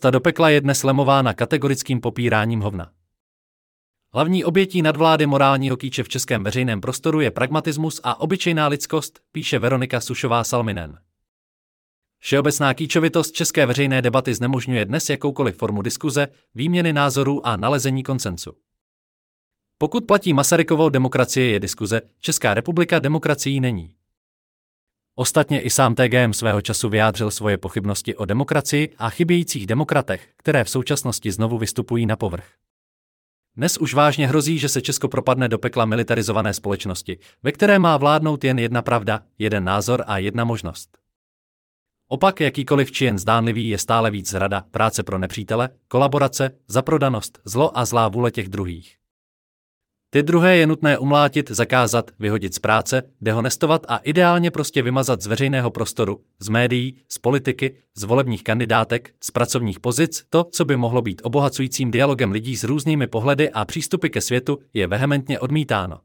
Cesta do pekla je dnes lemována kategorickým popíráním hovna. Hlavní obětí nadvlády morálního kýče v českém veřejném prostoru je pragmatismus a obyčejná lidskost, píše Veronika Sušová-Salminen. Všeobecná kýčovitost české veřejné debaty znemožňuje dnes jakoukoliv formu diskuze, výměny názorů a nalezení konsensu. Pokud platí Masarykovo demokracie je diskuze, Česká republika demokracií není. Ostatně i sám TGM svého času vyjádřil svoje pochybnosti o demokracii a chybějících demokratech, které v současnosti znovu vystupují na povrch. Dnes už vážně hrozí, že se Česko propadne do pekla militarizované společnosti, ve které má vládnout jen jedna pravda, jeden názor a jedna možnost. Opak jakýkoliv či jen zdánlivý je stále víc zrada, práce pro nepřítele, kolaborace, zaprodanost, zlo a zlá vůle těch druhých. Ty druhé je nutné umlátit, zakázat, vyhodit z práce, dehonestovat a ideálně prostě vymazat z veřejného prostoru, z médií, z politiky, z volebních kandidátek, z pracovních pozic. To, co by mohlo být obohacujícím dialogem lidí s různými pohledy a přístupy ke světu, je vehementně odmítáno.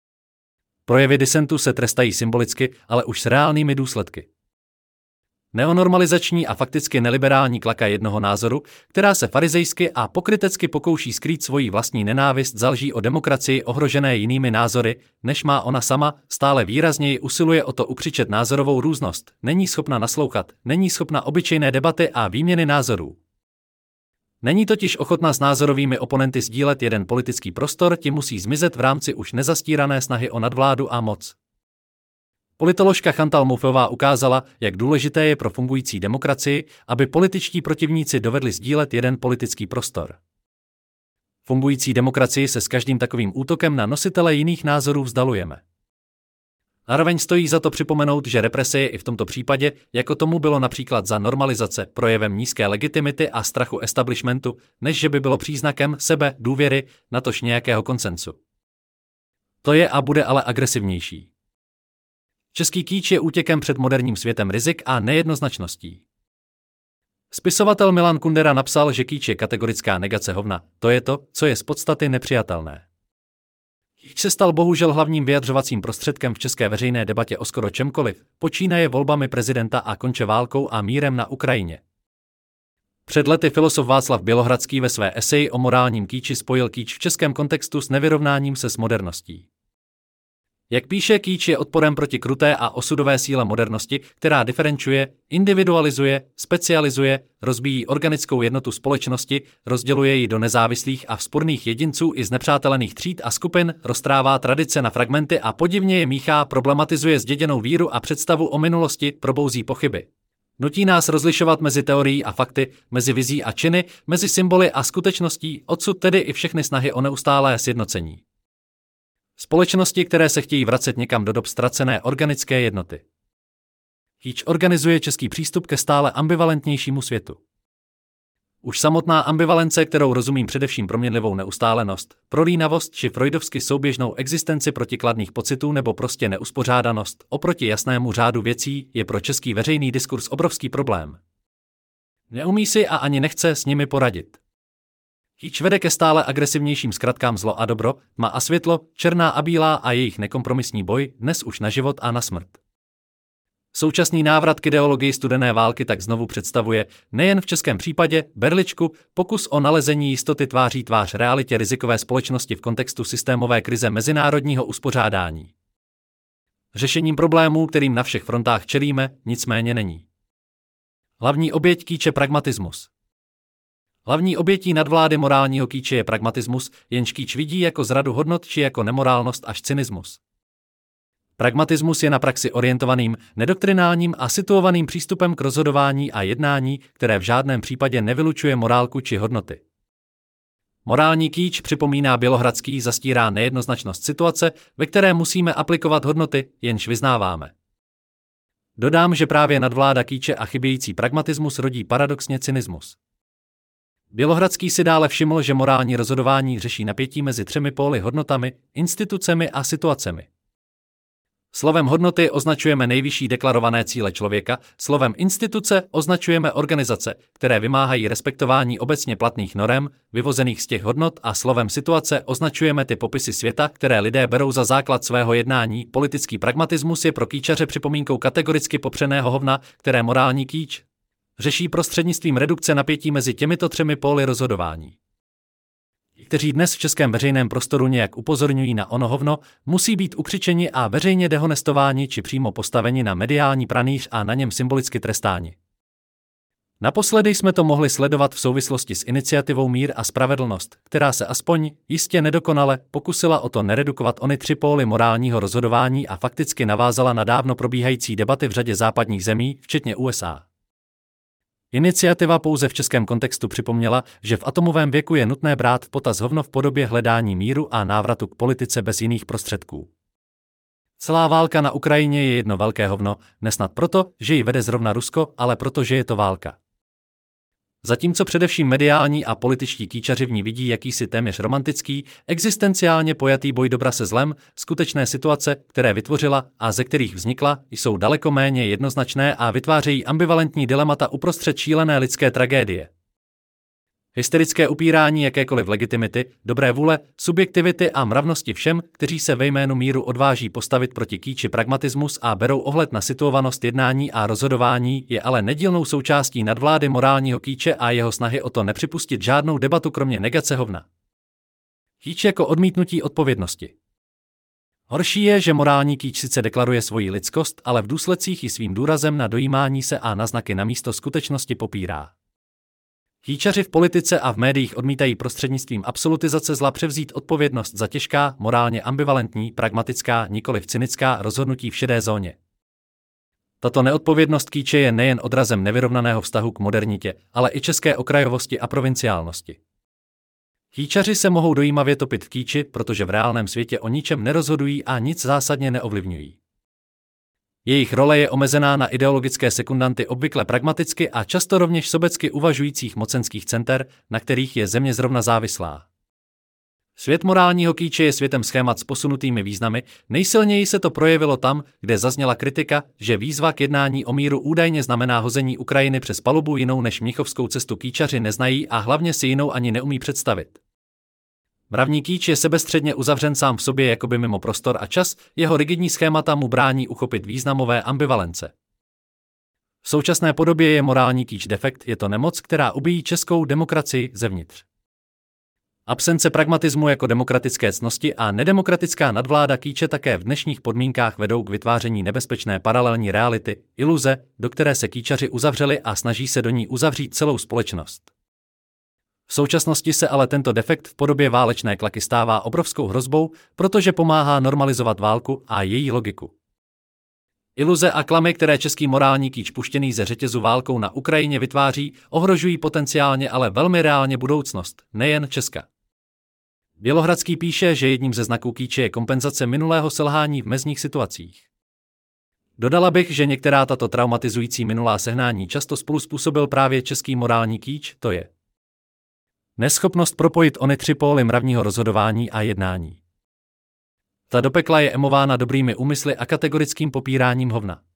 Projevy disentu se trestají symbolicky, ale už s reálnými důsledky. Neonormalizační a fakticky neliberální klaka jednoho názoru, která se farizejsky a pokrytecky pokouší skrýt svoji vlastní nenávist za lží o demokracii ohrožené jinými názory, než má ona sama, stále výrazněji usiluje o to ukřičet názorovou různost, není schopna naslouchat, není schopna obyčejné debaty a výměny názorů. Není totiž ochotná s názorovými oponenty sdílet jeden politický prostor, ti musí zmizet v rámci už nezastírané snahy o nadvládu a moc. Politoložka Chantal Moufeová ukázala, jak důležité je pro fungující demokracii, aby političtí protivníci dovedli sdílet jeden politický prostor. Fungující demokracii se s každým takovým útokem na nositele jiných názorů vzdalujeme. Zároveň stojí za to připomenout, že represe je i v tomto případě, jako tomu bylo například za normalizace, projevem nízké legitimity a strachu establishmentu, než že by bylo příznakem sebe, důvěry, natož nějakého konsensu. To je a bude ale agresivnější. Český kýč je útěkem před moderním světem rizik a nejednoznačností. Spisovatel Milan Kundera napsal, že kýč je kategorická negace hovna, to je to, co je z podstaty nepřijatelné. Kýč se stal bohužel hlavním vyjadřovacím prostředkem v české veřejné debatě o skoro čemkoliv, počínaje volbami prezidenta a konče válkou a mírem na Ukrajině. Před lety filosof Václav Bělohradský ve své eseji o morálním kýči spojil kýč v českém kontextu s nevyrovnáním se s moderností. Jak píše, kýč je odporem proti kruté a osudové síle modernosti, která diferencuje, individualizuje, specializuje, rozbíjí organickou jednotu společnosti, rozděluje ji do nezávislých a vzpurných jedinců i znepřátelených tříd a skupin, roztrává tradice na fragmenty a podivně je míchá, problematizuje zděděnou víru a představu o minulosti, probouzí pochyby. Nutí nás rozlišovat mezi teorií a fakty, mezi vizí a činy, mezi symboly a skutečností, odsud tedy i všechny snahy o neustálé sjednocení. Společnosti, které se chtějí vracet někam do dob ztracené organické jednoty. Kýč organizuje český přístup ke stále ambivalentnějšímu světu. Už samotná ambivalence, kterou rozumím především proměnlivou neustálenost, prolínavost či freudovsky souběžnou existenci protikladných pocitů nebo prostě neuspořádanost, oproti jasnému řádu věcí, je pro český veřejný diskurs obrovský problém. Neumí si a ani nechce s nimi poradit. Kýč vede ke stále agresivnějším zkratkám zlo a dobro, tma a světlo, černá a bílá a jejich nekompromisní boj, dnes už na život a na smrt. Současný návrat k ideologii studené války tak znovu představuje, nejen v českém případě, berličku, pokus o nalezení jistoty tváří tvář realitě rizikové společnosti v kontextu systémové krize mezinárodního uspořádání. Řešením problémů, kterým na všech frontách čelíme, nicméně není. Hlavní oběť kýče pragmatismus. Hlavní obětí nadvlády morálního kýče je pragmatismus, jenž kýč vidí jako zradu hodnot či jako nemorálnost až cynismus. Pragmatismus je na praxi orientovaným, nedoktrinálním a situovaným přístupem k rozhodování a jednání, které v žádném případě nevylučuje morálku či hodnoty. Morální kýč, připomíná Bělohradský, zastírá nejednoznačnost situace, ve které musíme aplikovat hodnoty, jenž vyznáváme. Dodám, že právě nadvláda kýče a chybějící pragmatismus rodí paradoxně cynismus. Bělohradský si dále všiml, že morální rozhodování řeší napětí mezi třemi póly hodnotami, institucemi a situacemi. Slovem hodnoty označujeme nejvyšší deklarované cíle člověka, slovem instituce označujeme organizace, které vymáhají respektování obecně platných norem, vyvozených z těch hodnot, a slovem situace označujeme ty popisy světa, které lidé berou za základ svého jednání. Politický pragmatismus je pro kýčaře připomínkou kategoricky popřeného hovna, které morální kýč řeší prostřednictvím redukce napětí mezi těmito třemi póly rozhodování. Kteří dnes v českém veřejném prostoru nějak upozorňují na ono hovno, musí být ukřičeni a veřejně dehonestováni či přímo postaveni na mediální pranýř a na něm symbolicky trestáni. Naposledy jsme to mohli sledovat v souvislosti s iniciativou Mír a spravedlnost, která se aspoň, jistě nedokonale, pokusila o to neredukovat ony tři póly morálního rozhodování a fakticky navázala na dávno probíhající debaty v řadě západních zemí, včetně USA. Iniciativa pouze v českém kontextu připomněla, že v atomovém věku je nutné brát v potaz hovno v podobě hledání míru a návratu k politice bez jiných prostředků. Celá válka na Ukrajině je jedno velké hovno, nesnad proto, že ji vede zrovna Rusko, ale proto, že je to válka. Zatímco především mediální a političtí kýčaři v ní vidí jakýsi téměř romantický, existenciálně pojatý boj dobra se zlem, skutečné situace, které vytvořila a ze kterých vznikla, jsou daleko méně jednoznačné a vytvářejí ambivalentní dilemata uprostřed šílené lidské tragédie. Hysterické upírání jakékoliv legitimity, dobré vůle, subjektivity a mravnosti všem, kteří se ve jménu míru odváží postavit proti kýči pragmatismus a berou ohled na situovanost jednání a rozhodování, je ale nedílnou součástí nadvlády morálního kýče a jeho snahy o to nepřipustit žádnou debatu kromě negace hovna. Kýč jako odmítnutí odpovědnosti. Horší je, že morální kýč sice deklaruje svoji lidskost, ale v důsledcích ji svým důrazem na dojímání se a náznaky namísto skutečnosti popírá. Kýčaři v politice a v médiích odmítají prostřednictvím absolutizace zla převzít odpovědnost za těžká, morálně ambivalentní, pragmatická, nikoliv cynická rozhodnutí v šedé zóně. Tato neodpovědnost kýče je nejen odrazem nevyrovnaného vztahu k modernitě, ale i české okrajovosti a provinciálnosti. Kýčaři se mohou dojímavě topit v kýči, protože v reálném světě o ničem nerozhodují a nic zásadně neovlivňují. Jejich role je omezená na ideologické sekundanty obvykle pragmaticky a často rovněž sobecky uvažujících mocenských center, na kterých je země zrovna závislá. Svět morálního kýče je světem schémat s posunutými významy, nejsilněji se to projevilo tam, kde zazněla kritika, že výzva k jednání o míru údajně znamená hození Ukrajiny přes palubu, jinou než mnichovskou cestu kýčaři neznají a hlavně si jinou ani neumí představit. Mravní kýč je sebestředně uzavřen sám v sobě jakoby mimo prostor a čas, jeho rigidní schémata mu brání uchopit významové ambivalence. V současné podobě je morální kýč defekt, je to nemoc, která ubíjí českou demokracii zevnitř. Absence pragmatismu jako demokratické ctnosti a nedemokratická nadvláda kýče také v dnešních podmínkách vedou k vytváření nebezpečné paralelní reality, iluze, do které se kýčaři uzavřeli a snaží se do ní uzavřít celou společnost. V současnosti se ale tento defekt v podobě válečné klaky stává obrovskou hrozbou, protože pomáhá normalizovat válku a její logiku. Iluze a klamy, které český morální kýč puštěný ze řetězu válkou na Ukrajině vytváří, ohrožují potenciálně, ale velmi reálně budoucnost, nejen Česka. Bělohradský píše, že jedním ze znaků kýče je kompenzace minulého selhání v mezních situacích. Dodala bych, že některá tato traumatizující minulá sehnání často spolu způsobil právě český morální kýč, to je neschopnost propojit ony tři póly mravního rozhodování a jednání. Ta do pekla je emována dobrými úmysly a kategorickým popíráním hovna.